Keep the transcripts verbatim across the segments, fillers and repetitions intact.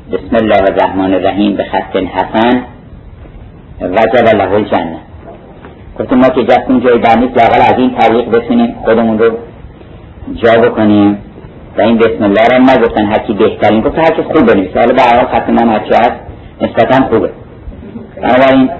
بسم الله الرحمن الرحیم به خط حسن وجب له الجنه. گفتم ما که جستیم جای در نیست، لااقل از این طریق بتونیم خودمون رو جا بکنیم و این بسم الله را نگفتن هر کی بهترین، گفت هر کی خوب بنویسه. حالا به هر حال خط من هر چی هست نسبتا خوبه. بنابراین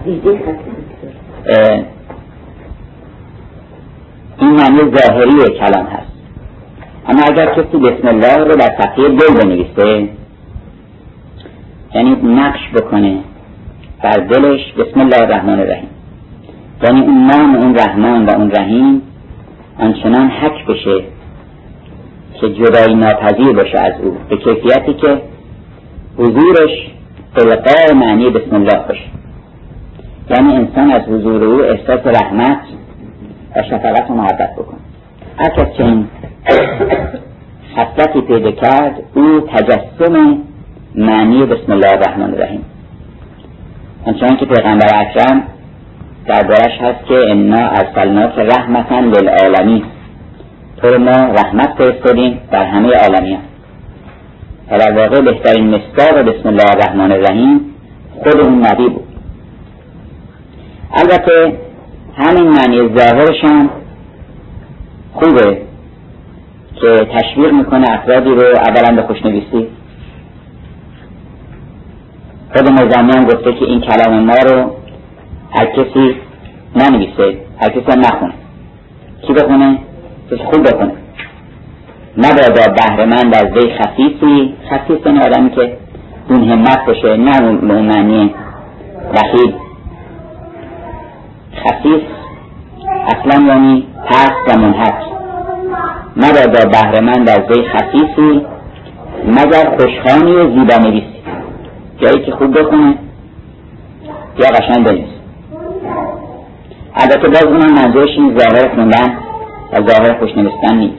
این معنی ظاهری کلام هست. اما اگر کسی بسم الله رو در صفحه دل بنویسه، یعنی نقش بکنه در دلش بسم الله الرحمن الرحیم، یعنی اون نام اون رحمان و اون رحیم آنچنان حک بشه که جدایی ناپذیر باشه از او، به کیفیتی که حضورش طلقاء معنی بسم الله باشه. یعنی انسان از حضور او احساس رحمت و شفقت و محبت بکنه. هر کس که این خصلتی پیدا کرد، او تجسم معنی بسم الله الرحمن الرحیم. آنچنان که پیغمبر اکرم دربارش هست که انا ارسلناک رحمتا للعالمین، تو ما رحمت فرستادیم در همه عالمیان. و در واقع بهترین مصداق بسم الله الرحمن الرحیم خود اون نبی بود. البته همین معنی ظاهرشان خوبه که تشویق میکنه افرادی رو اولا به خوشنویسی. خود نظامیان گفته که این کلام ما رو هر کسی ننویسه، هر کسی هم نخونه. کی بخونه؟ کسی خوب بخونه. نبادا بهره‌مند از وی خسیسی. خسیس این آدمی که دون همت باشه، نه اون معنی بخیل. خسیس اصلا یعنی پست و منحط. نبادا بهره‌مند از وی خسیسی مگر خوشخوانی و زیبا نویسی. جایی که خوب بخونه یا قشنگ بنویسه. البته باز اونم منظورش این ظاهر خوندن و ظاهر خوشنویسیدن نیست.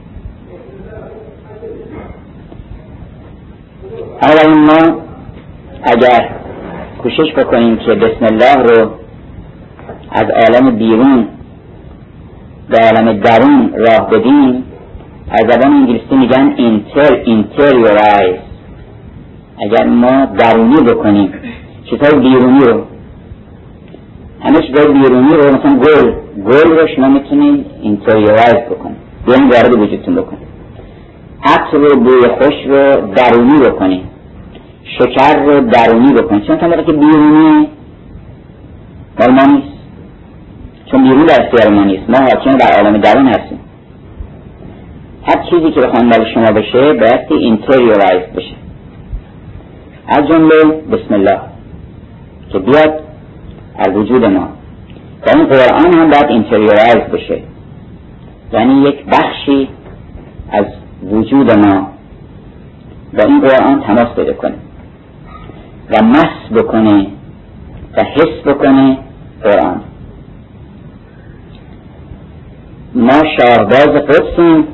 اما ما اگر کوشش بکنیم که بسم الله رو از عالم بیرون به عالم درون راه بدیم، از زبان انگلیسی میگن اینتر اینتریورایز. اگر ما درونی بکنیم چیزهای بیرونی رو، همه چیزهای بیرونی رو، مثلا گل گل رو شما میتونید اینتریورایز بکنید، بیرون وارد وجودتون بکنید. عطر رو، بوی خوش رو درونی بکنید، شکر رو درونی بکنید. چون تا موقع که بیرونی مال ما نیست، چون بیرون در اختیار ما نیست، ما حاکم در عالم درون هستیم. هر چیزی که بخوام برای شما بشه باید اینتریورایز بشه، از جمله بسم الله که بیاد از وجود ما. و این قرآن هم باید اینتریورایز بشه، یعنی یک بخشی از وجود ما با این قرآن تماس پیدا کنه و مس بکنه و حس بکنه قرآن. ما شاهباز قدسیم.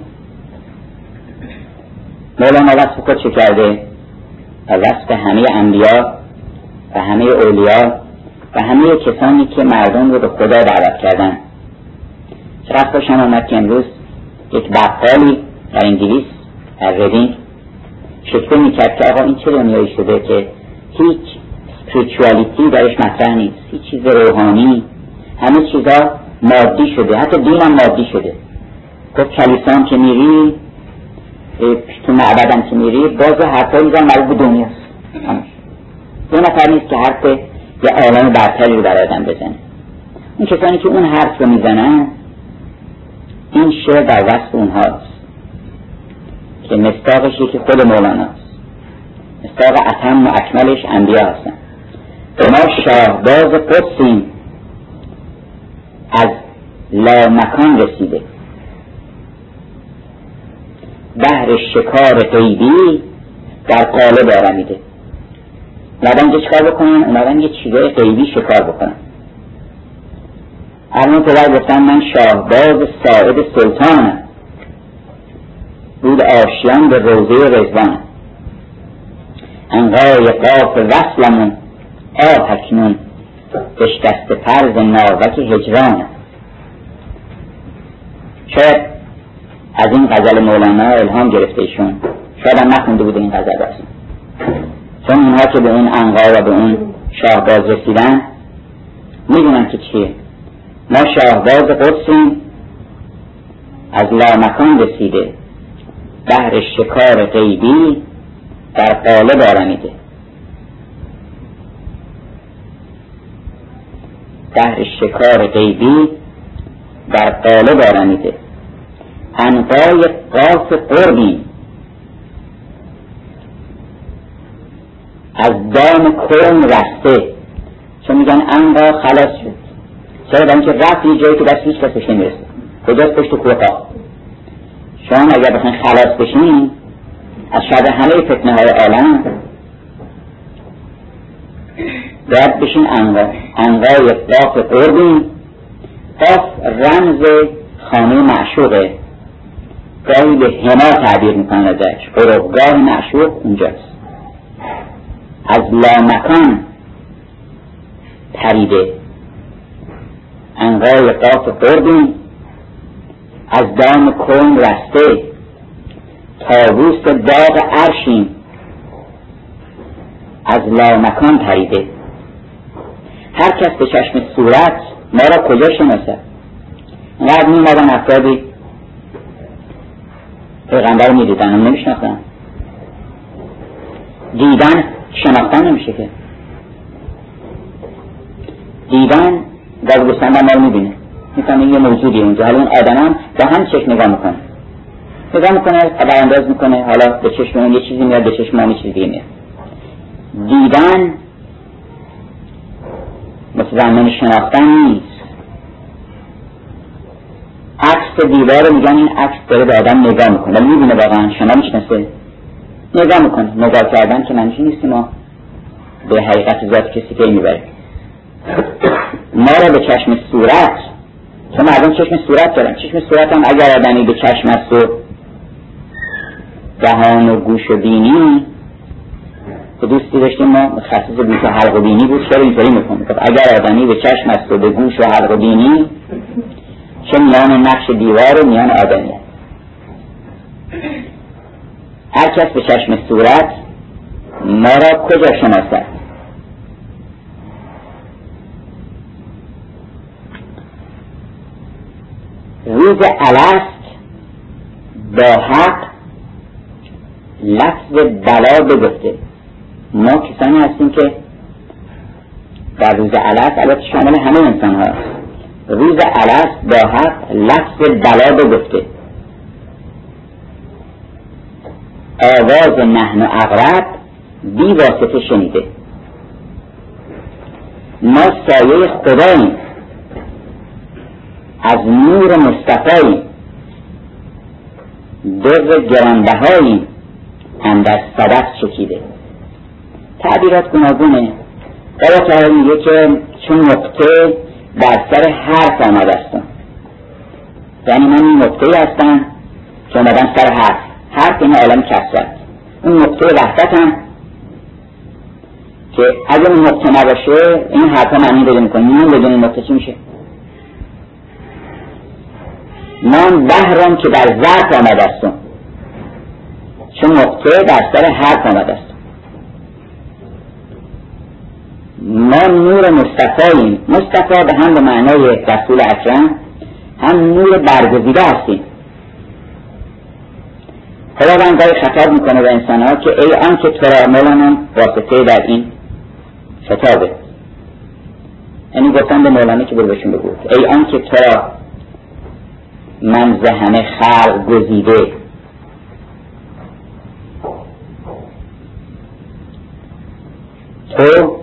مولانا وصف خود چه کرده؟ و وصف همه انبیا و همه اولیا و همه کسانی که مردم رو به خدا دعوت کردن. چقدر خوشم آمد که امروز یک بقالی در انگلیس در ردینگ شکوه میکرد که آقا این چه دنیایی شده که هیچ اسپریچوالیتی درش مطرح نیست، هیچ چیز روحانی، همه چیزا مادی شده، حتی دین هم مادی شده. گفت کلیسان که میری، تو معبدم که میری، باز حرفایی میزن مربوط به دنیاست. دو نفر نیست که حرف یه عالم برتری رو بر آدم بزنه. اون کسانی که اون حرف رو میزنن، این شعر در وصف اونهاست که مصداقش یکی خود مولاناست. مصداق اتم و اکملش انبیا هستن. ما شاهباز قدسیم، از لا مکان رسیده، بهر شکار غیبی در قالب آرمیده. اومدن که چکار بکنن؟ اومدن یه چیزای غیبی شکار بکنن. ارمان پدر گفتن من شاهباز ساعد سلطانم، بود آشیان به روضه رضوان، انقای قاف وصلمون آه اکنون بشکست پرز ناوک هجرانم. شاید از این غزل مولانا الهام گرفته ایشون، شاید هم نخونده بوده این غزل اصلا، چون اونها که به اون عنقا و به اون شاهباز رسیدن میدونن که چیه. ما شاهباز قدسیم، از لامکان رسیده، بهر شکار غیبی در قالب آرمیده. بهر شکار غیبی در قالب آرمیده. عنقای قاف قربی، از دام کرم رسته. چون میگن عنقا خلاص شد، چرا؟ برای اینکه رفت یه جایی که دست هیچ کسش نمیرسه. کجاست؟ پشت کوه‌ها. شما اگر بخواین خلاص بشین از شر همه فتنه های عالم، باید بشین عنقا. عنقای قاف قربی. قاف رمز خانه معشوقه، گاهی به حنا تعبیر میکنن ازش، قربگاه معشوق اونجاست. از لامکان پریده. عنقای قاف قربی، از دام کون رسته، طاووس باغ عرشیم، از لامکان پریده. هر کس به چشم صورت ما را کجا شناسد؟ اینقدر میمدن افرادی پیغمبر می دیدن هم نمیشناختن. دیدن شناختن نمیشه که. دیدن گاز گستندن ما رو میبینه، میفهمه یه موجودی اونجا. حالا اون آدم هم با هم چشم نگاه میکنه نگاه میکنه خبر انداز میکنه، حالا به چشم اون یه چیزی میاد، به چشم اون یه چیزی دیگه میاد. دیدن مثل شناختن نیست. عکس دیوار میگن این عکس داره به آدم نگاه میکنه، ولی میبینه واقعا شما میشناسه؟ نگاه میکنه. نگاه کردن که منشی نیست ما به حقیقت ذات کسی پی میبره. ما را به چشم صورت، چون مردم چشم صورت دارن. چشم صورت هم اگر آدمی به چشم است و دهان و گوش و بینی، که دوستی داشتیم ما متخصص گوش و حلق و بینی بود، چرا اینطوری میکنه؟ اگر آدمی به چشم است و به گوش و حلق و بینی، چه میان نقش دیوار و میان آدمی. هر کس به چشم صورت ما را کجا شناسد؟ روز الست با حق لفظ بلا بگفته. ما کسانی هستیم که در روز الست، البته شامل همه انسان ها، روز الست با حق لفظ بلا بگفته. آواز نحن اقرب بی واسطه شنیده. ما سایه خداییم، از نور مصطفی در گرانبهایی اندر صدف چکیده. تعبیرات گوناگونه. قرآن تعالی میگه که چون نقطه در سر حرف آمده است، یعنی من این نقطه هستم که آمدم سر حرف. حرف این عالم کسرت، اون نقطه وحدت هم که اگر اون نقطه نباشه این حرف معنی بده میکنه. نون بدون این نقطه چی میشه؟ نام بحرم که در ظرف آمده است، چون نقطه در سر حرف آمده است. ما نور مصطفاییم. مصطفی به هم به معنای رسول اکرم، هم نور برگزیده هستیم. خداوند گاهی خطاب میکنه به انسان ها که ای آن که تو را مولانا واسطه در این خطابه. یعنی گفتن به مولانا که برو بهشون بگو ای آن که تو را من ز همه خلق گزیده، تو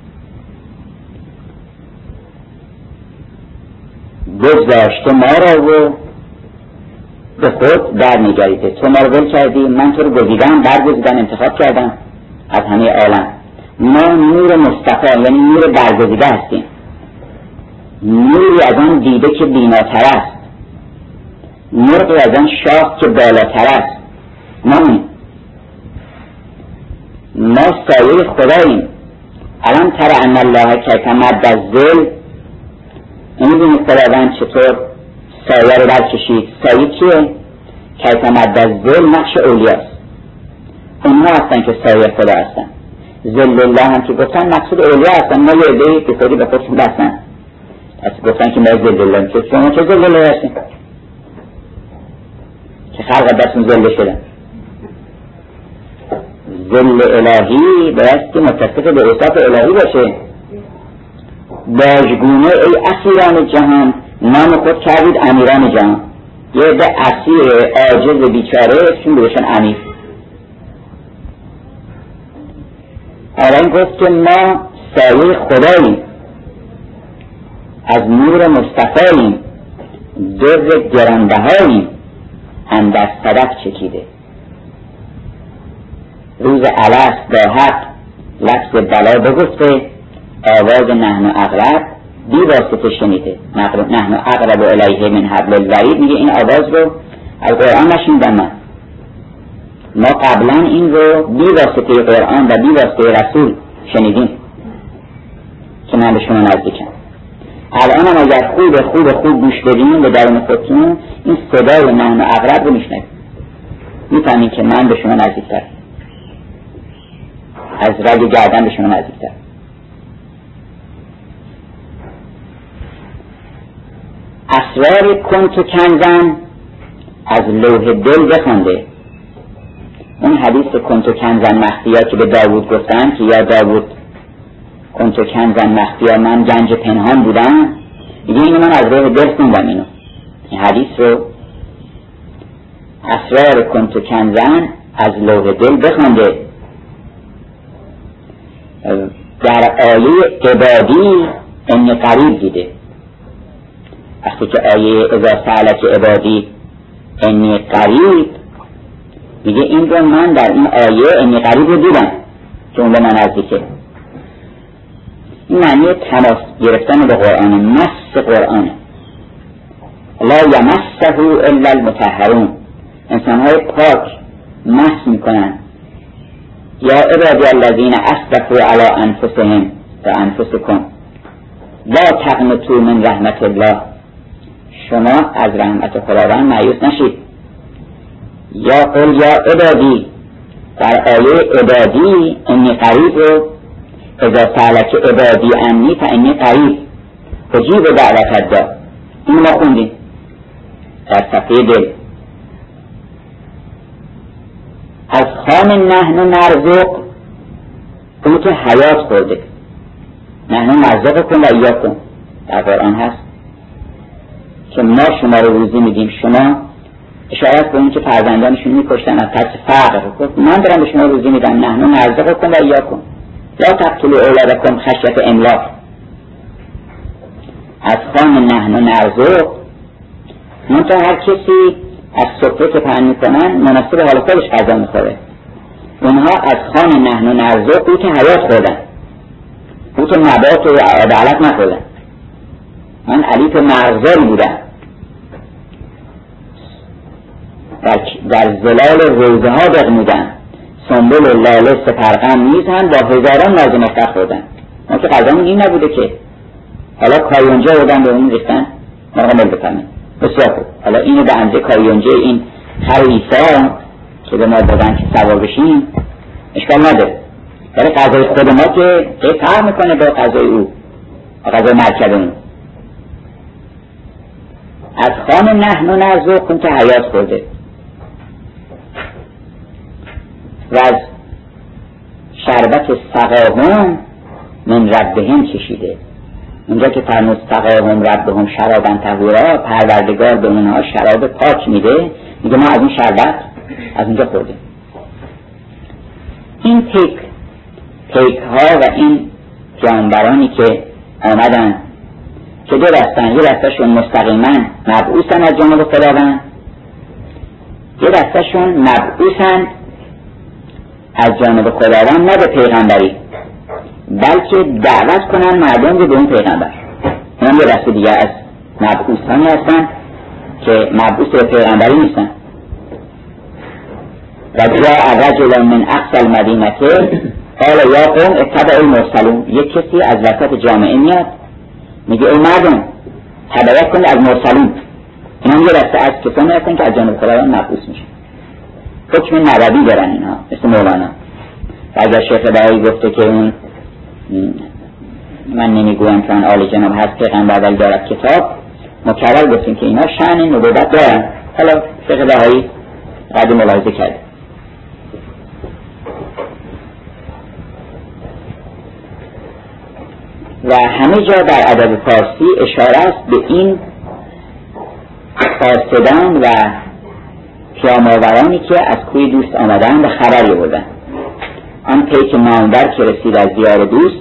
بگذاشته ما را و به خود در نگریده. تو ما رو ول کردی، من تو رو گزیدم، برگزیدم، انتخاب کردم از همه عالم. ما نور مصطفی یعنی نور برگزیده هستیم، نوری از آن دیده که بیناتر است، مرغی از آن شاخ که بالاتر است. ما ما سایه خداییم. الان تر ان الله که مد الظل، می‌بینید خداوند چطور سایه رو برکشید. سایه کیه؟ که مد الظل نقش اولیاست. اونها هستن که سایه خدا هستن. ذل الله هم که گفتن مقصود اولیا هستن، ما یه عده‌ای به طوری به خودشون بستن از گفتن که ما ذل الله، که شما چه ذل الله هستین که خلق دستون ذل شدن؟ ذل الهی باید که متصف به اوصاف الهی باشه. باژگونه ای اسیران جهان نام خود کردید امیران جهان. یه عده اسیر عاجز بیچاره چون بهشون امیر. حالا این گفت که ما سایه خداییم، از نور مصطفاییم، در گرانبهاییم، اندر صدف چکیده. روز الست با حق لفظ بلا بگفته، آواز نحن اقرب بی واسطه شنیده. نحن اقرب الیه من حبل الورید، میگه این آواز رو از قرآن نشنیدم من، ما قبلا این رو بی واسطه قرآن و بی واسطه رسول شنیدیم که من به شما نزدیکم. الان هم اگر خوب خوب خوب گوش بدین به درون خودتون، این صدای نحن اقرب رو میشنید، میفهمین که من به شما نزدیکتر، از رگ گردن به شما نزدیکتر. اسرار کنت کنزن از لوح دل بخونده. اون حدیث کنت کنزن مخفیا که به داوود گفتن که یا داوود کنت کنزن مخفیا، من گنج پنهان بودم، دیگه اینو من از لوح دل خوندم. اینو این حدیث رو اسرار کنت کنزن از لوح دل بخونده. در آیه عبادی انی قریب دیده. وقتی که آیه اذا سألک عبادی انی قریب میگه این رو من در این آیه انی قریب رو دیدم که اون به من نزدیکه. این معنی تماس گرفتن به قرآن، مس قرآن. لا یمسه الا المطهرون، انسانهای پاک مس میکنن. یا عبادی الذین اسرفوا علی انفسهم و انفسکم لا تقنطوا من رحمت الله، شما از رحمت خداوند مایوس نشید. یا قل یا عبادی، در آیه عبادی انی قریب رو اذا سألک عبادی انی فانی قریب اجیب دعوت الداع، این ما خوندیم در صفحه دل. از خام نحن نرزق، اون که حیات خورده، نحن نرزق کن و ایاکم در قرآن هست که ما شما رو روزی میدیم. شما اشارت به اون که فرزندانشون میکشتن از ترس فقر، من دارم به شما روزی میدم. نحن نرزق کن و ایاکم لا تقتلوا اولادکم خشیت املاق. از خام نحن نرزق، منتها هر کسی از سفره که پهن میکنن مناسب حال خودش غذا میخوره. اونها از خام نحن نرزق قوت حیات خوردن، قوت نبات و عدالت نخوردن. من علیف مرغزاری بودم، در, در زلال روزه ها بغنودن، سنبل و لاله سپرغم نیز هم با هزاران ناز مفتر خوردن. ما که غذامون این نبوده که حالا کایونجه بودن به اون ریختن مرغمل بکنن. بسیار خوب، حالا اینو به اندازه کایونجه این خر عیسی که به ما دادن که سوار بشیم اشکال نداره، ولی غذای خود ما که خیلی فرق میکنه با غذای او، با غذای مرکبمون. از خام نحن نرزق کن که حیات خورده و از شربت سقاهم من ربهم چشیده. اونجا که فرمود سقاهم ربهم شرابا طهورا، پروردگار به اونها شراب پاک میده، میگه ما از این شربت از اونجا خوردیم. این پیک پیک ها و این جانبرانی که آمدن که دو دستن، یه دستشون مستقیما مبعوثن از جانب خداوند، یه دستشون مبعوثن از جانب خداوند نه به پیغمبری، بلکه دعوت کنن مردم رو به اون پیغمبر. اون یه دسته دیگه از مبعوثانی هستن که مبعوث به پیغمبری نیستن. و جاء رجل من اقصى المدینه قال یا قوم اتبعوا المرسلون، یک کسی از وسط جامعه میاد میگه ای مردم تبعیت کنید از مرسلون. اینا یه دسته از کسانی هستن که از جانب خداوند مبعوث میشن، حکم نبوی دارن اینها، مثل مولانا. و اگر شیخ بهایی گفته که اون من نمیگویم که آن آل جناب هست پیغمبر ولی دارد کتاب، مکرر گفتیم که اینا شأن نبوت دارن. حالا شیخ بهایی قد ملاحظه کرد. و همه جا در ادب فارسی اشاره است به این فاسدان و پیام‌آورانی که از کوی دوست آمدن و خبری بردن. آن پیک ماندر که رسید از دیار دوست،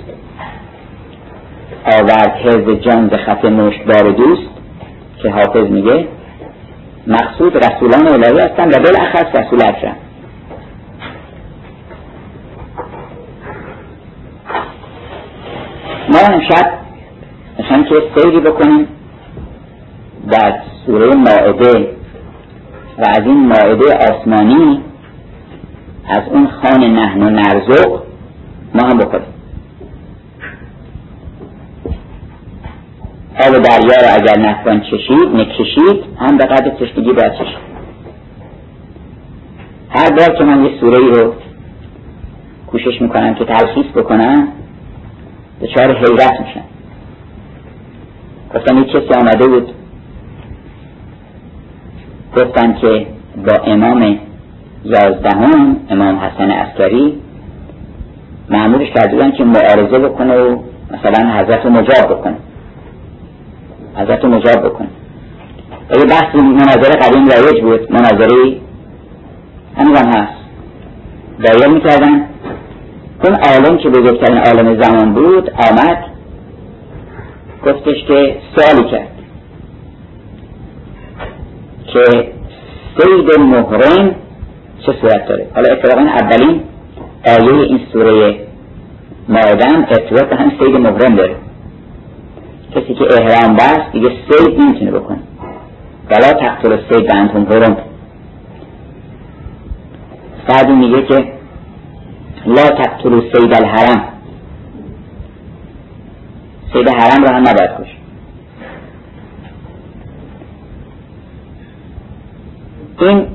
آورد حرز جان ز خط مشتبار دوست، که حافظ میگه مقصود رسولان الهی هستند و بالاخص رسول اکرم. ما امشب میخوایم که سیری بکنیم در سوره مائده و از این مائده آسمانی، از اون خوان نحن و نرزق ما هم بخوریم. آب دریا را اگر نتوان چشید نکشید، هم به قدر تشنگی باید چشید. هر بار که من یه سوره ای رو کوشش میکنم که تلخیص بکنم دچار حیرت میشن. گفتم یک کسی آمده بود گفتن که با امام یازدهم امام حسن عسکری مأمورش کرده بودن که معارضه بکنه و مثلا حضرت رو مجاب بکنه حضرت رو مجاب بکنه یه بحث مناظره قدیم رایج بود، مناظره همین هم هست. دایر میکردن اون عالم که بزرگترین عالم زمان بود آمد گفتش که سوالی کرد که صید محرم چه صورت داره. حالا اتفاقا اولین آیه این سوره مائده ارتباط به هم صید محرم داره. کسی که احرام بست دیگه صید نمیتونه بکنه. ولا تقتلوا الصید وانتم حرم. بعد میگه که لا تقتلوا صید الحرم، صید حرم رو هم نباید کشت. این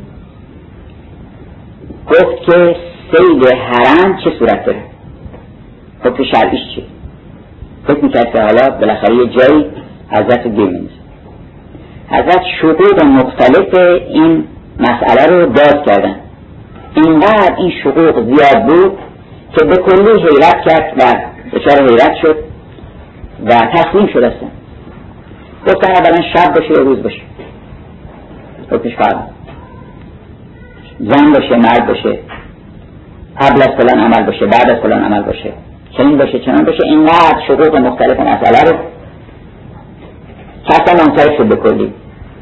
گفت که صید حرم چه صورت داره، حکم شرعیش چیه. فکر میکرد که حالا بالاخره یه جایی حضرت رو گیر می‌نویسه. حضرت شقوق مختلف این مسئله رو باز کردن. اینقدر این شقوق زیاد بود که به کلی حیرت کرد و دچار حیرت شد و تسلیم شد. اصلا گفتن اولا شب باشه یا روز باشه، حکمش فرق، زن باشه مرد باشه، قبل از فلان عمل باشه بعد از فلان عمل باشه، چنین باشه چنان باشه. اینقدر شقوق مختلف مسئله رو کسا منصرف شد به کلی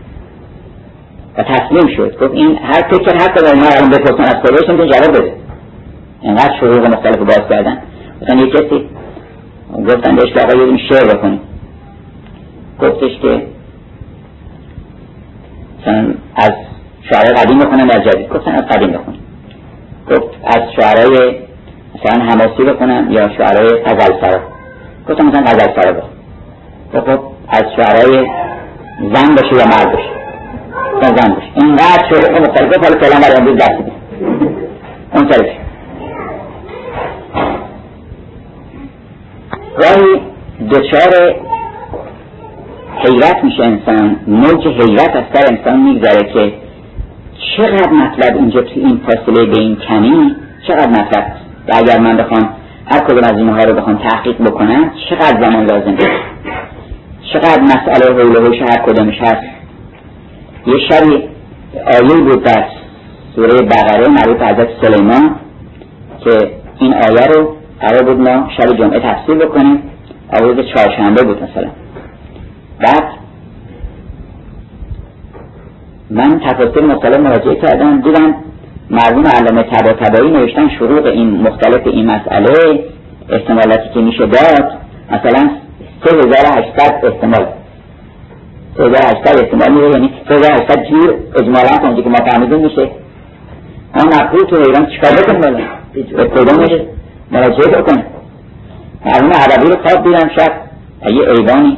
و تسلیم شد. گفت این هر فکر هر کدوم ما الان بپرسن از کجاش میتونه جواب بده. اینقدر شقوق مختلف رو باز کردن. مثلا یک کسی گفتن بهش که آقا یه دونه شعر بکنی، گفتش که مثلا از شعرهای قدیم بخونم از جدید. گفتن از قدیم بخون. گفت از شعرهای مثلا حماسی بخونم یا شعرهای غزل سرا. گفتم مثلا غزل سرا بخون. گفت از شعرهای زن باشه یا مرد باشه. گفتم زن باشه. اینقدر شعرهای مختلف حالا فعلا برای امروز دست بید اون طرف. گاهی دچار حیرت میشه انسان، موج حیرت از سر انسان میگذره که چقدر مطلب اینجا تو این فاصله به این کمی چقدر مطلب است. و اگر من بخوام هر کدوم از اینها رو بخوام تحقیق بکنم چقدر زمان لازمه، چقدر مسئله حول و حوش هر کدومش هست. یه شبی آیه بود در سوره بقره مربوط به حضرت سلیمان که این آیه رو قرار بود ما شب جمعه تفسیر بکنیم. روز چهارشنبه بود مثلا. بعد من تفاسیر مختلف مراجعه کردم، دیدم مرحوم علامه طباطبایی نوشتن شروط این مختلف این مسئله احتمالاتی که میشه داد مثلا سه هزار و هشتصد احتمال سه هزار و هشتصد احتمال میره، یعنی سه هزار و هشتصد جور اجمالا کنجی که ما فهمیدیم میشه. ما مقبول تو ایران چیکار بکنیم بالا کدومش مراجعه بکنیم. مرحوم عربی رو خواب دیدم شب یه ایوانی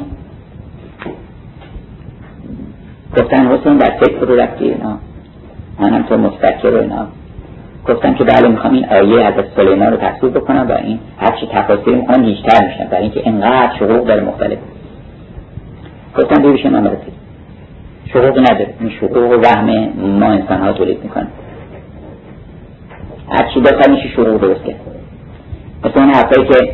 گفتن حسین در فکر رو رفتی اینا، منم تو مستکر و اینا. گفتم که بله میخوام این آیه حضرت سلیمان رو تفسیر بکنم و این هر چی تفاسیر میکنم بیشتر میشن برای اینکه اینقدر شقوق داره مختلف. گفتم ببیشه من برسید شقوق نداره، این شقوق و وهم ما انسان ها تولید میکنه. هر چی بخواد میشه شقوق درست کرد. مثل اون حرفایی که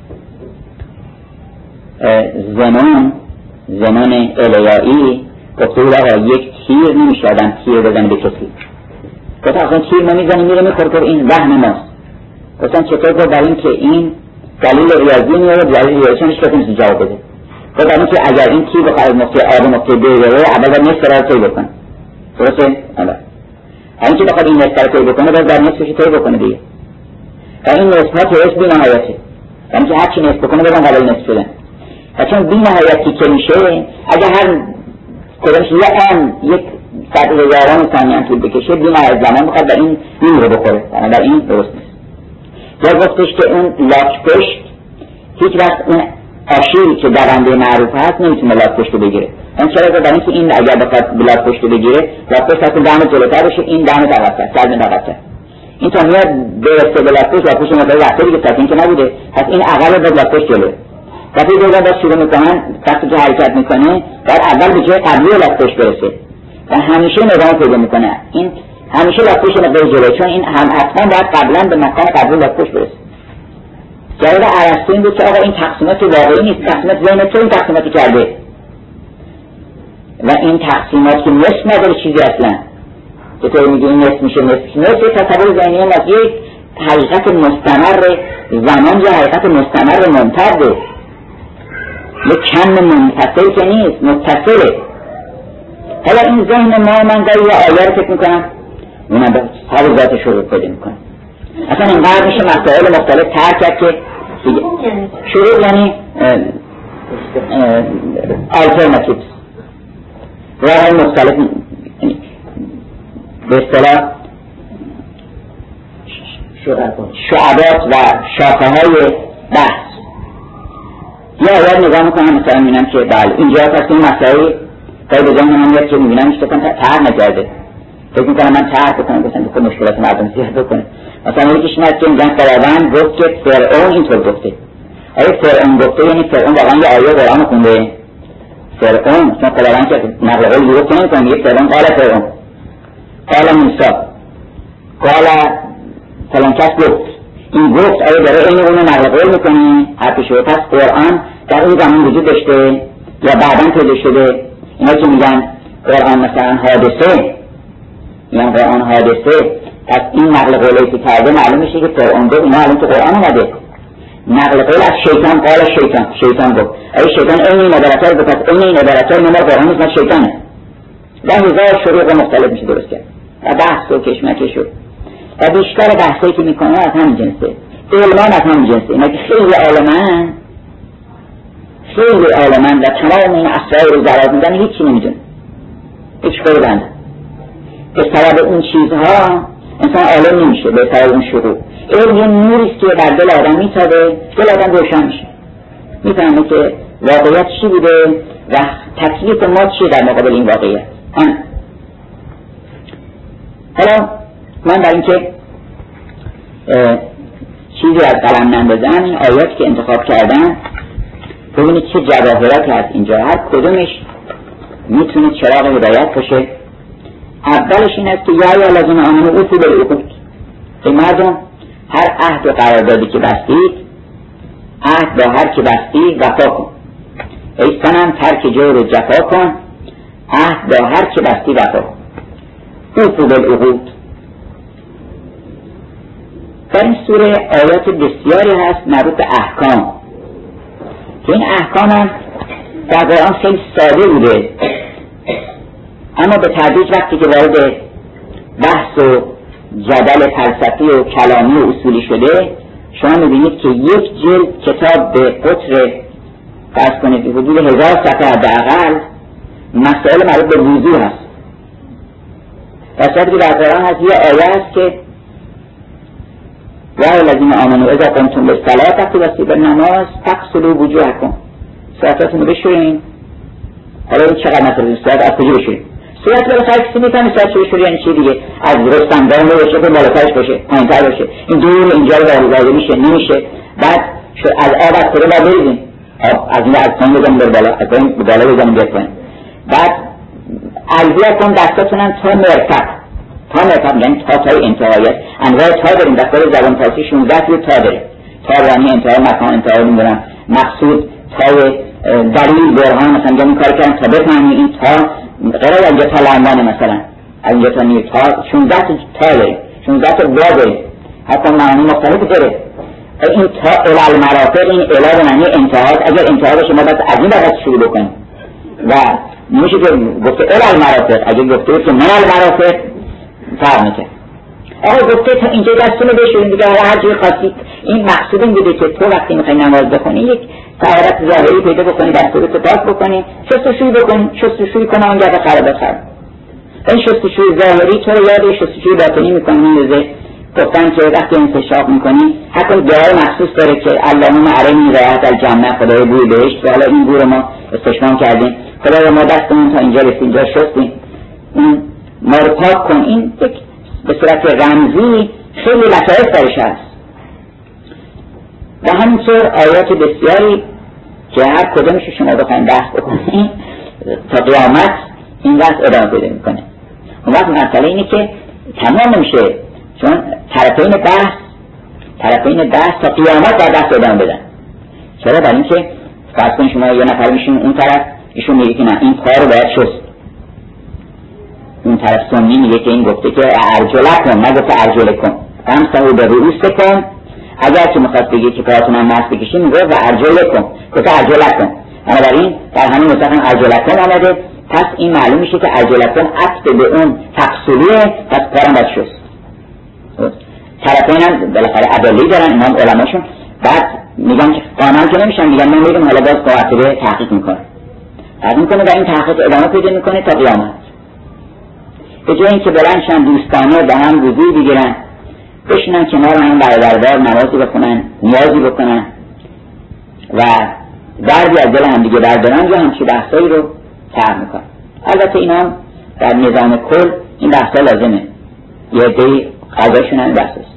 زمان زمان الیایی گفته بود آقا یک تیر نمیشه آدم تیر بزنه به کسی. گفتم اصلا تیر ما میزنی میره میخوره، این وهم ماست. گفتم چطور؟ گفت برای این که این دلیل ریاضی میاره، دلیل ریاضی نمیشه که نمیشه جواب بده. گفت برای این که اگر این تیر بخواد نقطه آب نقطه ب بره اول باید نصف را طی بکنه. درسته؟ آره. این که بخواد این نصف را طی بکنه باید در نصفش طی بکنه دیگه. و این نصف ها طیش بی نهایته. یعنی که هر چی نصف بکنه بازم قبل نصف شدن. و چون بی نهایتی که میشه اگر هر کدامش یه آن یک صد هزاران ثانیه هم طول بکشه بی نهایت زمان بخواد در این این رو بخوره. در این درست نیست. یا گفتش که اون لاک پشت هیچ وقت اون آشیل که درنده معروف هست نمیتونه لاک پشت بگیره. اون چرا؟ برای اینکه این اگر بخواد لاک پشت بگیره لاک پشت اصلا دم جلوتر بشه، این دم عقب‌تر، سرد عقب‌تر. این تا میاد برسه به لاک پشت، لاک پشت مقدار رفته دیگه، پس این که نبوده. پس این عقب به لاک پشت جلوه. وقتی دیگه باید شروع میکنن وقتی که حرکت میکنه باید اول به جای قبلی لاک پشت برسه و همیشه نظام پیدا میکنه. این همیشه لاک پشت مقدار جلوه، چون این هم حتما باید قبلا به مکان قبلی لاک پشت برسه. جواب ارسطو این بود که آقا این تقسیمات واقعی نیست، تقسیمات ذهن تو این تقسیماتی کرده و این تقسیمات که نصف نداره چیزی اصلا. که تو میگی این نصف میشه نصف نصف تصور ذهنی ما یک حقیقت مستمر زمان یا حقیقت مستمر ممتده، یک کم منفصل که نیست، متصله. حالا این ذهن ما من گاهی یه آیه رو فکر میکنم اونم به حال ذات شروع پیدا میکنه. اصلا اینقدر میشه مسائل مختلف ترک کرد که شروع یعنی alternatives راه مختلف به اصطلاح شعبات و شاخه های بحث. یا اول نگاه میکنم مثلا میبینم که بله اینجا پس این مسائل کاری به ذهن من میاد که میبینم ایش بکنم تر نکرده، فکر میکنم من تر بکنم گفتم بکن مشکلات مردم زیاد بکنه. مثلا یکیش این است که میگن خداوند گفت که فرعون اینطور گفته. آیا فرعون گفته یعنی فرعون واقعا یه آیه قرآن خونده؟ فرعون چون خداوند که نقل قول درست نمیکنه، میگه فرعون قال فرعون قال موسی قال فلان کس گفت. این گفت آیا داره این اونو نقل قول میکنه حرفش رو؟ پس قرآن در اون زمان وجود داشته یا بعداً پیدا شده؟ اینا که میگن قرآن مثلا حادثه، میگن قرآن حادثه، پس این نقل قولی که کرده معلوم میشه که فرعون گفت. اینا الان تو قرآن اومده نقل قول از شیطان قال شیطان شیطان گفت. آیا شیطان این عبارت‌ها رو گفت؟ این این عبارت‌ها رو نمار قرآن نیست، شیطانه. ده هزار شروع مختلف میشه درست کرد و بحث و کشمکش شد و بیشتر بحثایی که میکنه از همین جنسه، علمان از همین جنسه. اینا که خیلی عالمن خیلی عالمن و تمام این اسرار رو ذرات میدن هیچی نمیدونه، هیچ کاری بنده. به سبب اون چیزها انسان عالم نمیشه، به سبب اون شروع. علم یه نوریست که بر دل آدم میتابه، دل آدم روشن میشه، میفهمه که واقعیت چی بوده و تکلیف ما چیه در مقابل این واقعیت. هم. حالا من برای اینکه چیزی از قلم نندازم این آیات که انتخاب کردم ببینید چه جواهراتی هست اینجا، هر کدومش میتونه چراغ هدایت باشه. اولش این است که یا یا لازم آمنو اوفوا بالعقود، ای مردم هر عهد و قراردادی که بستید، عهد با هر که بستید وفا کن. ای صنم ترک جور و جفا کن، عهد با هر که بستی وفا کن. اوفوا بالعقود. در این سوره آیات بسیاری هست مربوط به احکام که این احکام هم در قرآن خیلی ساده بوده، اما به تدریج وقتی که وارد بحث و جدل فلسفی و کلامی و اصولی شده شما میبینید که یک جلد کتاب به قطر فرض کنید حدود هزار صفحه حداقل مسائل مربوط به وضو هست. در که در قرآن هست یه آیه هست که یا الذین آمنوا اذا قمتم للصلاة وقتی بسید به نماز فاغسلوا وجوهکم، صورتاتون رو بشورین. حالا این چقدر مسئله صورت از کجا بشورین؟ صورت بالاخره کسی میفهمه صورت شوری یعنی چی دیگه، از رستم دارم باشه که بالاترش باشه پایینتر باشه، این دور اینجا رو وارد میشه نمیشه. بعد از آب از کره باید بریزیم، از این از پایین بزنیم بر بالا، از پایین به بالا بزنیم بیاد پایین. بعد الویه کن دستاتونم تا مرتب، تا مرتب یعنی تا تای انتهاییت. انواع تا داریم در خود زبان فارسی شانزده تا تا داریم. تا یعنی انتهای مکان، انتهای نمیدونم مقصود، تای دلیل، برهان، مثلا میگم این کار کردم تا بفهمی این تا غیر از اینجا تا لندن، مثلا از اینجا تا نیو تا شانزده تا تا داریم، شانزده تا با داریم، حتی معانی مختلف داره. این تا الال مراتب، این الال به معنی انتها. اگر انتها باشه ما باید از این بعد شروع بکنیم و نمیشه که گفته الال مراتب، اگر گفته بود که من المراتب فرق میکنه. آقا گفته تا اینجا دستونو بشوریم دیگه، هر جوی خواستید. این مقصود این بوده که تو وقتی میخوای نماز بخونی یک طهارت ظاهری پیدا بکنی، دستورتو پاک بکنی، شستشویی بکنی، شستشویی کنه اونجا به خرابات خراب. این شستشویی ظاهری تو رو یاد شستشویی باطنی میکنه. میندازه گفتن که وقتی انتشاق میکنی حتی دعای مخصوص داره که اللهم ارنی رایحة الجنة، خدای بوی بهشت. حالا این بو رو ما استشمام کردیم، خدای ما دستمون تا اینجا رسید، اینجا شستیم، این ما رو پاک کن. این به صورت رمزی خیلی لطایف درش هست. و همینطور آیات بسیاری که هر کدومش شما بخواید بحث بکنید تا قیامت این بحث ادامه پیدا میکنه. اون وقت مسئله اینه که تمام نمیشه، چون طرفین بحث طرفین بحث تا قیامت در بحث ادامه بدن. چرا؟ برای اینکه فرض کنید شما یه نفر میشین اون طرف، ایشون میگه که نه این پا رو باید شست، اون طرف سنی میگه که این گفته که ارجلکم، نگفته ارجلکم، امسحوا برؤوسکم. اگر که میخواد بگه که پاهاتون هم مس بکشین میگه و ارجلکم، گفته ارجلکم. بنابراین در همین نسخه ارجلکم آمده. پس این معلوم میشه که ارجلکم عطف به اون تقصیریه، پس پارم باید شست. طرفین هم بالاخره ادله دارن امام علماشون. بعد میگن که قانون که نمیشن، میگن ما میریم حالا باز قاعده تحقیق میکنه، تحقیق میکنه و این تحقیق ادامه پیدا میکنه تا قیامت. به جای اینکه بلندشن دوستانه به هم وضوع بگیرن، بشینن کنار هم برادروار نمازی بخونن، نیازی بکنن و دردی از دل هم دیگه بردارن، یا همچی بحثایی رو طرح میکنن. البته اینا هم در نظام کل این بحثا لازمه، یه عده‌ای قضاشون هم بحث است.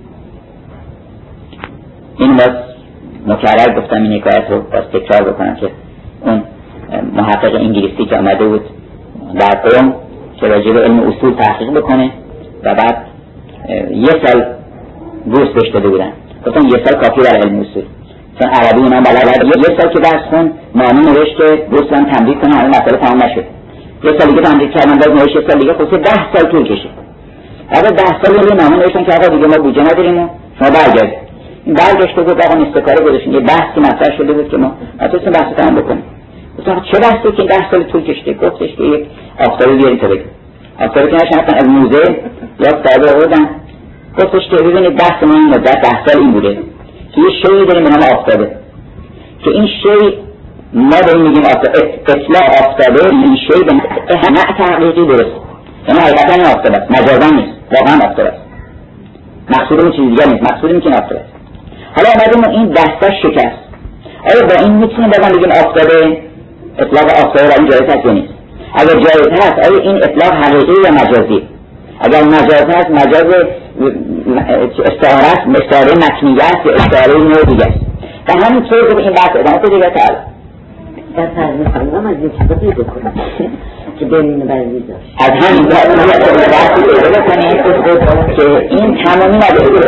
این باز مکرر گفتم این حکایت رو باز تکرار بکنم که اون محقق انگلیسی که آمده بود در قم که راجع به علم اصول تحقیق بکنه و بعد یه سال بورس بهش داده بودن، گفتن یه سال کافی برای علم اصول، چون عربی اینا بلد. یه سال که درس خون نامه نوشت که بورس هم تمدید کنه، همین مسئله تمام نشد. یه سال دیگه تمدید کردن، باز نوشت یه سال دیگه، خلاص ده سال طول کشید. بعد ده سال یه نامه نوشتن که آقا دیگه ما بودجه نداریم و شما برگردید. این برگشت و گفت آقا استکاره گذاشتین، یه بحثی مطرح شده بود که ما نتونستیم بحث تمام بکنیم. گفتم چه بحثی که ده سال طول کشیده؟ گفتش که یک آفتابی بیارید تا بگید. آفتابی که نشون از موزه یا صاحب آوردن. گفتش که ببینید بحث ما این مدت ده سال این بوده که یه شیئی داریم به نام آفتابه، که این شی ما داریم میگیم اطلاع آفتابه، این شی به نه تحقیقی درست، یعنی حقیقتا این آفتابه است، مجازا نیست، واقعا آفتابه است. مقصودمون چیز دیگه نیست، مقصودمون که این آفتابه است. حالا اومدیم این دستا شکست. آیا با این میتونیم بگم بگیم آفتابه اطلاق آفتابه را این جایز هست یا نیست؟ اگر جایز هست آیا این اطلاق حقیقی یا مجازی؟ اگر مجاز هست مجاز استعاره است، استعاره مکنیه است یا استعاره نوع دیگه است. و همینطور که این بحث ادامه پیدا کرد. در فرض خانم از این چیزا پیدا کنم که بینونه برای داشت. از همین بحثی پیدا کنید که این تمامی نداره.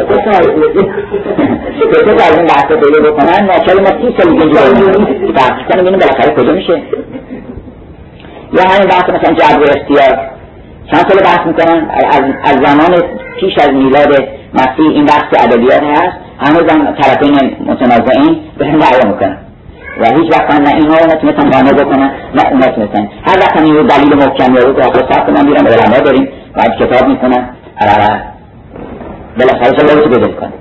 که از این بحث پیدا بکنن ناچار ما سی سال دیگه جایی بحث کنیم ببینیم بالاخره کجا میشه. یا همین بحث مثلا جبر و اختیار چند سال بحث میکنن، از, از زمان پیش از میلاد مسیح این بحث ادبیات هست، هنوز هم طرفین متنازعین به هم دعوا میکنن و هیچ وقت نه اینها رو نتونستن قانع بکنن نه اون نتونستن. هر وقت هم این دلیل محکمی رو که آخر سخت من میرم علما داریم و از کتاب میکنن بالاخره شما رو پیدا میکنن.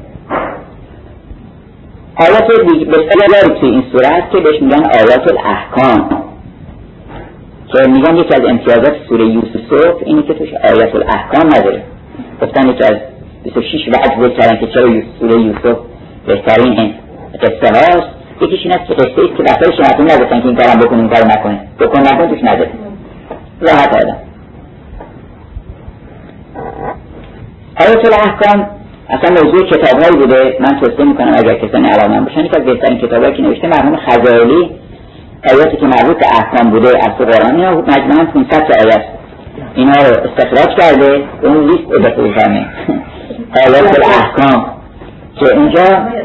آیات بسیاری که این صورت که بهش میگن آیات الاحکام، که میگن یکی از امتیازات سوره یوسف اینه که توش آیات الاحکام نداره. گفتن یکی از بیست و شش وجه ذکر کردن که چرا سوره یوسف بهترین قصه هاست. یکیش این است که قصه ایست که بحثای شما نگفتن که این کارم بکنیم این کارو نکنیم، بکن نکن توش نداره. راحت آدم. آیت الاحکام اصلا موضوع کتاب‌هایی بوده. من توصیه میکنم اگر کسانی علاقه‌مند باشن یکی از بهترین کتابایی که نوشته مرحوم خزائلی، آیاتی که مربوط به احکام بوده از قرآن، اینا مجموعاً پانصد تا آیات اینا رو استخراج کرده، اون لیست اضافه می‌کنه آیات الاحکام که اینجا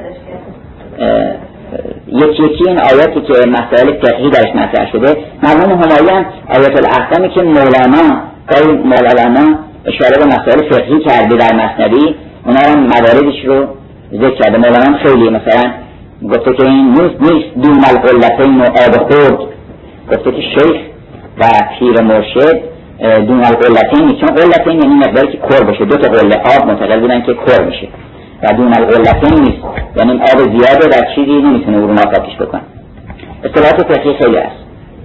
یکی یکی این آیاتی که مسائل فقهی درش مطرح شده. مرحوم همایون آیات الاحکامی که مولانا قول مولانا اشاره به مسائل فقهی کرده در مثنوی، اونا رو مواردش رو ذکر کرده. مولانا خیلی مثلا گفته که این نیست نیست دون القلتین و آب خورد، گفته که شیخ و پیر مرشد دون القلتین نیست، چون قلتین یعنی مقداری که کر باشه، دو تا قله آب معتقد بودن که کر میشه و دون القلتین نیست یعنی آب زیاده در چیزی نمیتونه او رو ناپاکش بکنه. اصطلاحات فقهی خیلی هست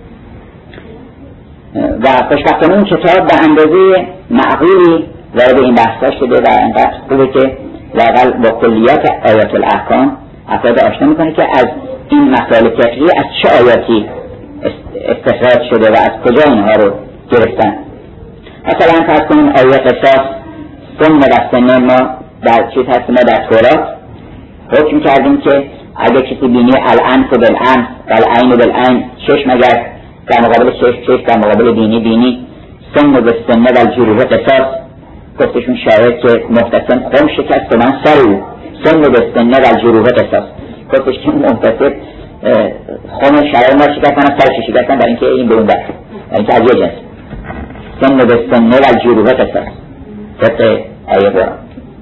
و خوشبختانه این کتاب به اندازه معقولی وارد این بحثا شده و انقدر خوبه که واقعا با کلیات آیات الاحکام افراد آشنا میکنه که از این مسائل فقهی از چه آیاتی استخراج شده و از کجا اینها رو گرفتن. مثلا فرض کنیم آیه قصاص سن و سن، ما در چیز هست، ما در تورات حکم کردیم که اگه کسی بینی الانف بالانف و العین بالعین، چشم اگر در مقابل چشم، چشم در مقابل بینی، بینی، سن و سن و الجروح قصاص. گفتشون شاید که محتسم خم شکست و من سر او سن و سن و الجروح قصاص. گفتش که محتسب خم شرای ما شکستن و سرش شکستن برای اینکه این به اون بر، برای اینکه از یه جنس. سن و سن و الجروح قصاص طبق آیه قرآن.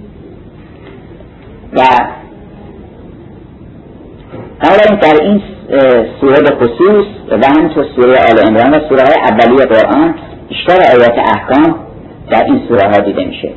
و اولا در این سوره به خصوص و همینطور سوره آل عمران و سوره های اولیه قرآن بیشتر آیات احکام در این سوره ها دیده میشه.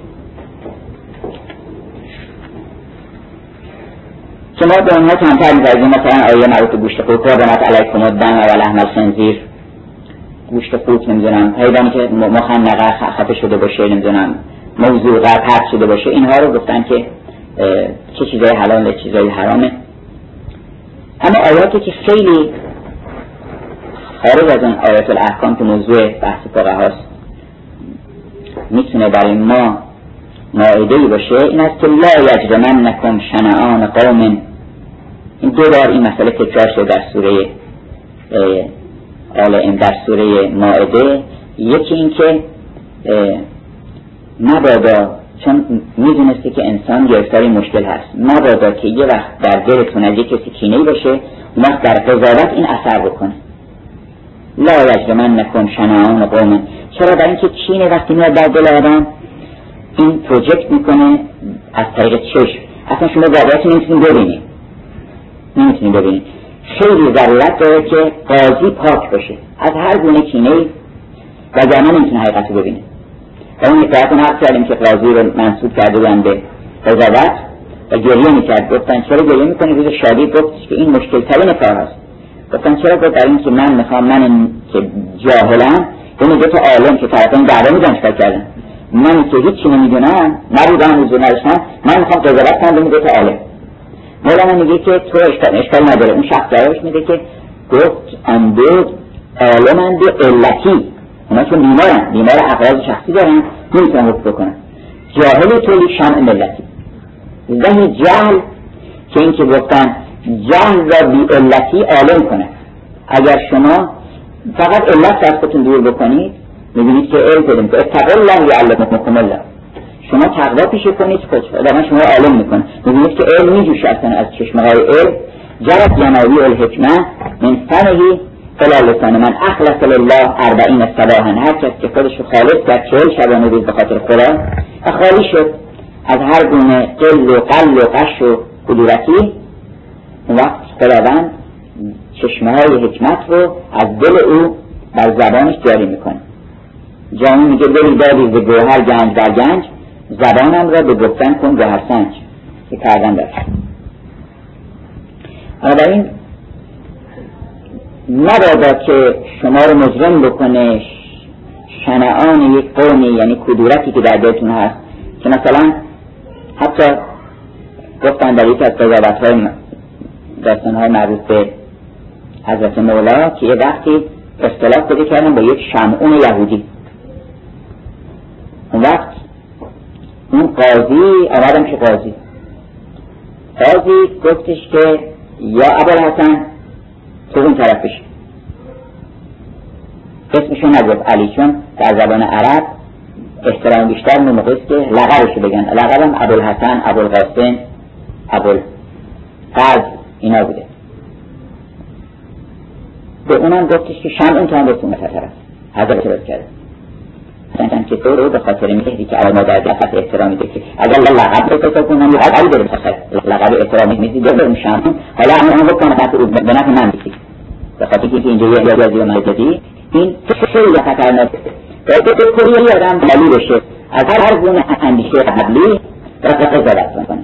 شما به اونها کمتر می‌بینید، مثلا آیه مربوط به گوشت خوک، حرمت علیکم الدم و لحم الخنزیر، گوشت خوک نمیدونم حیوانی که مخنقه خفه شده باشه، نمیدونم موضوع پرت شده باشه، اینها رو گفتن که چه چیزای حلاله چه چیزای حرامه. اما آیاتی که خیلی خارج از این آیات الاحکام که موضوع بحث فقهاست میتونه برای ما مائده‌ای باشه، این است که لا یجرمنکم شنآن قوم. این دو بار این مسئله تکرار شده در سوره آل عمران، در سوره مائده. یکی این که مبادا، چون میدونسته که انسان گرفتار مشکل هست، مبادا که یه وقت در دلتون از یک کسی کینه‌ای باشه، اون وقت در قضاوت این اثر بکنه. لا یجرمنکم شنآن قوم. چرا؟ برای اینکه کینه وقتی میاد در دل آدم این پروژکت میکنه از طریق چشم. اصلا شما واقعیت نمیتونید ببینید، نمیتونید ببینید. خیلی ضرورت داره که قاضی پاک باشه از هر گونه کینه‌ای و جامعه نمیتونه حقیقت رو ببینه. و اون اطلاعات نقل کردیم که قاضی رو منصوب کرده بودن به قضاوت و گریه میکرد. گفتن چرا گریه میکنی؟ روز شادی گفت که این مشکل ترین کار هست. گفتن چرا؟ گفت برای اینکه من میخوام من که جاهلم اون دو تا عالم که طرفین دعوا میدن چکار کردن، من که هیچی نمیدونم نبودم حضور نداشتم، من میخوام قضاوت کنم به دو تا عالم. مولانا میگه که تو اشکال اشکال نداره. اون شخص جوابش میده که گفت آن دو عالمند علتی، اونا چون بیمارن، بیمار اغراض شخصی دارن، نمیتونن حکم بکنن. جاهل تولی شمع ملتی. زنی جهل که این که گفتن جهل را بی علتی عالم کنه. اگر شما فقط علت از خودتون دور بکنید میبینید که علم پیدا میکنه. اتقوا الله یعلمکم الله. شما تقوا پیشه کنید خود و شما عالم میکنه. میبینید که علم میجوشه اصلا از چشمه‌های علم. جرت یناوی الحکمه من فنهی فلا لسان من اخلص لله اربعین صباحا. هر کس که خودش رو خالص کرد چهل شبانه روز به خاطر خدا و خالی شد از هر گونه قل و قل و قش و کدورتی، اون وقت خداوند چشمه های حکمت رو از دل او بر زبانش جاری میکنه. جامعه میگه دلی دادی ز گوهر گنج در گنج، زبانم را به گفتن کن گوهر سنج که کردن داشت. بنابراین مبادا که شما رو مجرم بکنه شنعان یک قومی، یعنی کدورتی که در دلتون هست، که مثلا حتی گفتن در یک از قضاوت‌های داستان‌های مربوط به حضرت مولا که یه وقتی اختلاف پیدا کردن با یک شمعون یهودی. اون وقت اون قاضی آمدم که قاضی قاضی گفتش که یا ابوالحسن تو اون طرف بشی. اسمشو نگفت علی، چون در زبان عرب احترام بیشتر اون موقع است که لقبشو بگن. لقبم ابوالحسن، ابوالقاسم، ابوالفضل اینا بوده. به اونم گفتش که شام اون تو هم بسته اون طرف. حضرت اعتراض کرد مثلا که تو رو به خاطر میگه که اول مادر دفت احترامی ده که اگر لقب رو پسا کنم یا علی بریم خواست لقب احترامی میدی بریم شام، حالا همون بکنم حتی به نفع من بیسی به خاطر که اینجا یه یادی و مجدی این خیلی خطرناکه. باید به کلی آدم بالی بشه از هر گونه اندیشه قبلی و قضاوت کنه.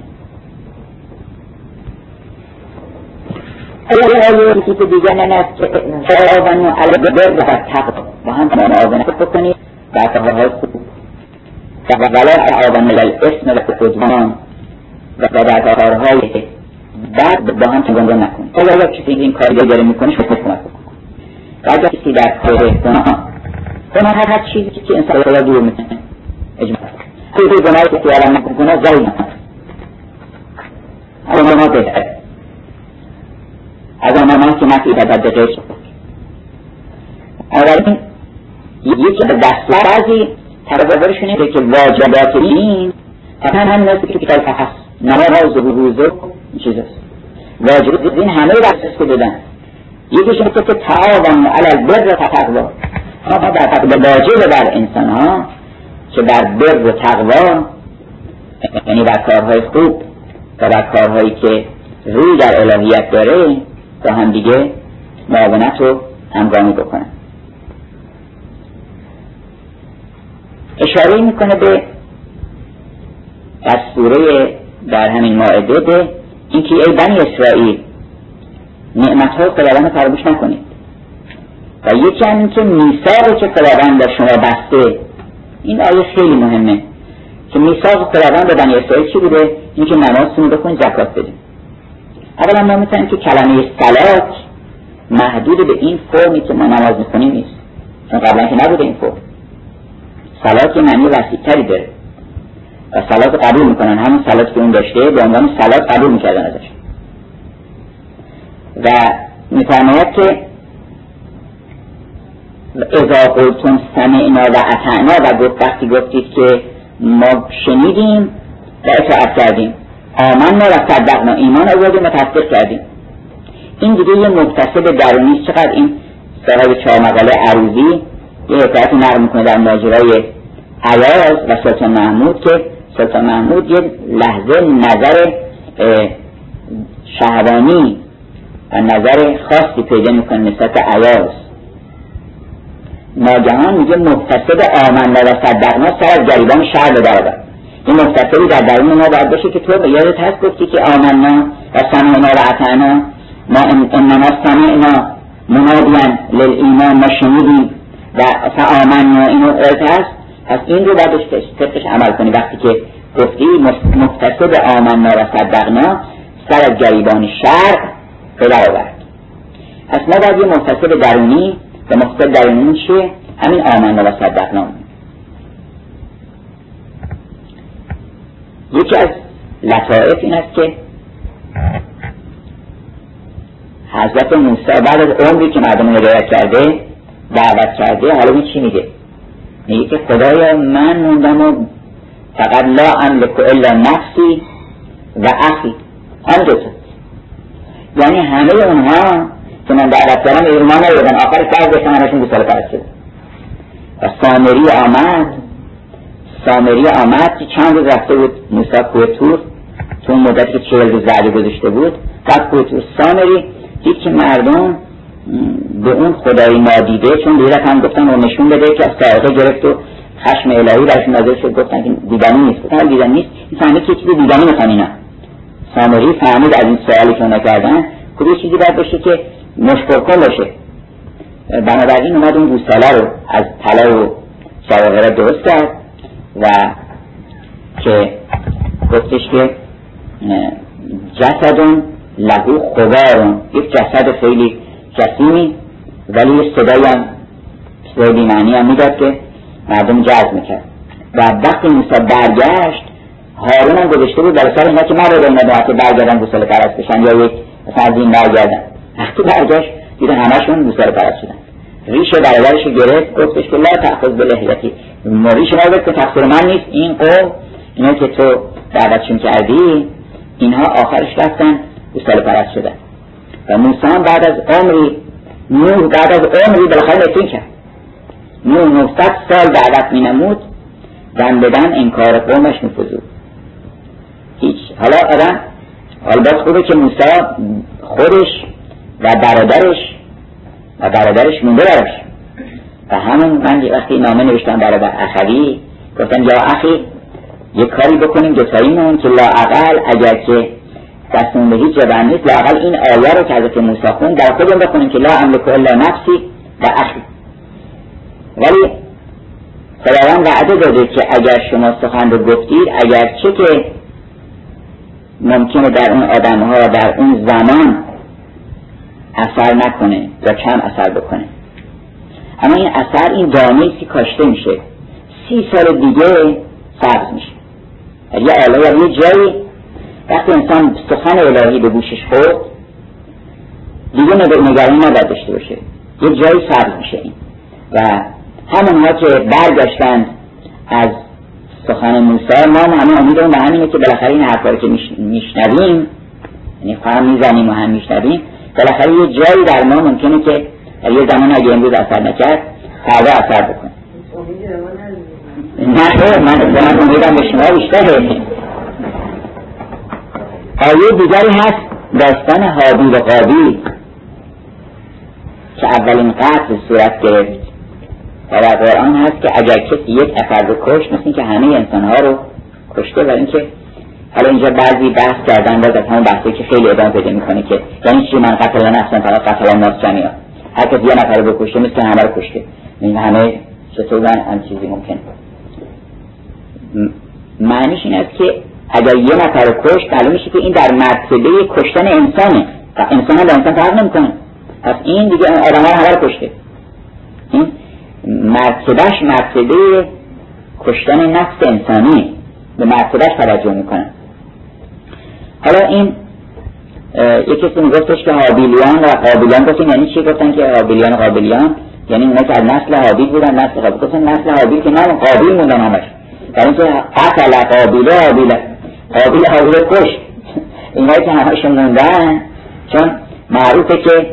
آیه که دیگر ننست که تعاونوا علی البر والتقوی با هم معاونت بکنید در کارهای خوب و ولا تعاونوا علی الاثم والعدوان و در کارهای بد با هم تگنگان نکنید. اگر یک چیزی این کاری داره میکنه شما کمک بکنید. اگر کسی در کار گناه گناه هر چیزی که انسان را دور میکنه اجماع خیلی گناهی که الان میکنه ضعیف اما ما بهتره از آن ما که نفی بدد به غیر شد. اولین یکی از دستورازی تصورشون اینه که واجبات این حتما همین است که کتاب فقط نماز و روزه این چیز است. واجبات این همه دستش که دادن یکیش اینه که تعاونوا علی البر والتقوی ما در تقوی واجب بر انسان ها که بر بر و تقوی یعنی بر کارهای خوب و بر کارهایی که روی در الهیت داره با هم دیگه معاونت رو همگامی بکنن. اشاره میکنه به در سوره در همین مائده به اینکه ای بنی اسرائیل نعمت‌های خداوند فراموش نکنید و یکی هم این که میثاقی که خداوند با شما بسته. این آیه خیلی مهمه که میثاق خداوند با بنی اسرائیل چی بوده؟ این که نمازتون رو بکنید، زکات بدید. اولا ما میتونیم که کلمه صلات محدود به این فرمی که ما نماز میکنیم نیست، چون قبلا که نبوده این فرم. صلات یه معنی وسیع‌تری داره و صلات قبول میکنن، همون صلات که اون داشته به عنوان صلات قبول میکردن ازش. و میفرماید که اذا قلتم سمعنا و اطعنا و گفت وقتی گفتید که ما شنیدیم و اطاعت کردیم، آمنا و صدقنا ایمان آوردیم و تصدیق کردیم. این دیگه یه متصل درونی. چقدر این صاحب چهار مقاله عروضی یه حکایتی نقل میکنه در ماجرای ایاز و سلطان محمود که سلطان محمود یه لحظه نظر شهوانی و نظر خاصی پیدا میکنه نسبت به ایاز. ناگهان میگه متصل آمنا و صدقنا سر از گریبان شهر به در آورد. این متصلی در درون ما باید باشه که تو به یادت هست گفتی که آمنا و سمعنا و اطعنا، ما انما سمعنا منادیا للایمان، ما شنیدیم و فآمنا، اینو ارد هست. پس این رو باید طبقش عمل کنی. وقتی که گفتی متصل آمنا و صدقنا سر از گریبان شرق به در آورد. پس ما باید یه متصل درونی و متصل درونی چیه؟ همین آمنا و صدقنا. یکی از لطائف این است که حضرت موسی بعد از عمری که مردم هدایت کرده دعوت کرده، حالا این چی میگه؟ میگه که خدایا من موندم و فقط لا املک الا نفسی و اخی، هم دوتا، یعنی همه اونها که من دعوت کردم ایمان نیاوردن، آخر فرض داشتن همشون گوساله پرست شدن. و سامری آمد سامری آمد که چند روز رفته بود موسی کوه طور، تو اون مدتی که چهل روز وعده گذاشته بود بعد کوه طور. سامری دید که مردم به اون خدای نادیده، چون دیگه هم گفتن رو نشون بده که از صاعقه گرفت و خشم الهی برشون نازل شد، گفتن که دیدنی نیست. گفتن دیدنی نیست، این فهمید که چیزی دیدنی میخوان اینا. سامری فهمید از این سوالی که اونا کردن که یه چیزی باید باشه که مشکل کن باشه. بنابراین اومد اون گوساله رو از طلا و جواهرات درست کرد و که گفتش که جسدون لهو خوارون، یک جسد خیلی جسیمی ولی صدایی هم صدای بیمعنی هم میداد که مردم جذب میکرد. و وقتی موسی برگشت هارون هم گذاشته بود برای سر اینا که من رو اینا که برگردن گوساله پرست بشن یا یک مثلا از این برگردن. وقتی برگشت دیدن همشون گوساله پرست شدن. ریش برادرش رو گرفت گفتش که لا تأخذ بلحیتی، ریش ما گفت که تقصیر من نیست، این قوم اینا که تو دعوتشون کردی اینها آخرش رفتن گوساله پرست شدن. و موسی بعد از عمری نوح بعد از عمری بالاخره نفرین کرد. نوح نهصد سال دعوت می نمود دن بدن انکار قومش نفوذ هیچ. حالا آدم حالا باز خوبه که موسی خودش و برادرش و برادرش مونده براش و همون من وقتی نامه نوشتم برای اخوی گفتم یا اخی یک کاری بکنیم دوتاییمون که لااقل اگر که دستمون به هیچ جا نیست لااقل این آیه رو که حضرت موسی خوند در خودمون بخونیم که لا املک الا نفسی و اخی. ولی خداوند وعده داده که اگر شما سخن رو گفتید اگر چه که ممکنه در اون آدم‌ها در اون زمان اثر نکنه یا کم اثر بکنه، اما این اثر این دانه‌ای که کاشته میشه سی سال دیگه سبز میشه. یه آله یا یه جایی وقتی انسان سخن الهی به گوشش خورد دیگه نگرانی نباید داشته باشه، یه جایی سبز میشه این. و همونها که برگشتند از سخن موسی ما همه امیدمون به همینه که بالاخره این حرفا رو که میشنویم یعنی خواهم میزنیم و هم میشنویم بالاخره یه جایی در ما ممکنه که یه زمان اگه امروز اثر نکرد فردا اثر بکنه. نه من من امیدم به شما بیشتره. آیه دیگری هست داستان هابیل و قابیل که اولین قتل صورت گرفت و در قرآن هست که اگر کسی یک نفر رو کشت مثل این که همه انسانها رو کشته. و اینکه حالا اینجا بعضی بحث کردن باز از همون بحثی که خیلی ادامه پیدا میکنه که یعنی چی من قتل نفسم فقط قتل الناس جمیعا، هر کسی یه نفر رو بکشه مثل همه رو کشته. این همه چطور من هم چیزی ممکن معنیش این است که اگر یه نفر رو کشت معلوم میشه که این در مرتبه کشتن انسانه و انسان هم به انسان فرق نمیکنه، پس این دیگه آدم ها همه رو کشته. این مرتبهش مرتبه کشتن نفس انسانی به مرتبهش توجه میکنه. حالا این یک کسی میگفتش که هابیلیان و قابیلیان گفتن یعنی چی؟ گفتن که هابیلیان و قابیلیان یعنی اونا که از نسل هابیل بودن نسل قابیل. گفتن نسل هابیل که نه قابیل موندن همش، در اینکه قتل قابیل قابیل قابیل قابیل کشت اینایی که همشون موندن، چون معروفه که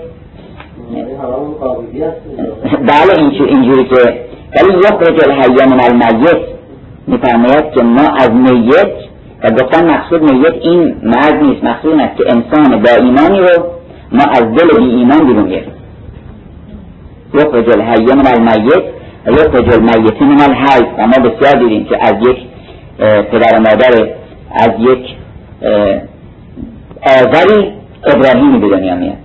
بله اینجوری که ولی یخرج الحی من المیت میفرماید که ما از میت و گفتن مقصود میت این مرد نیست، مقصود این است که انسان با ایمانی رو ما از دل بی ایمان بیرون گرفت. یخرج الحی من المیت و یخرج المیت من الحی. و ما بسیار دیدیم که از یک پدر و مادر از یک آذری ابراهیمی به دنیا میاد.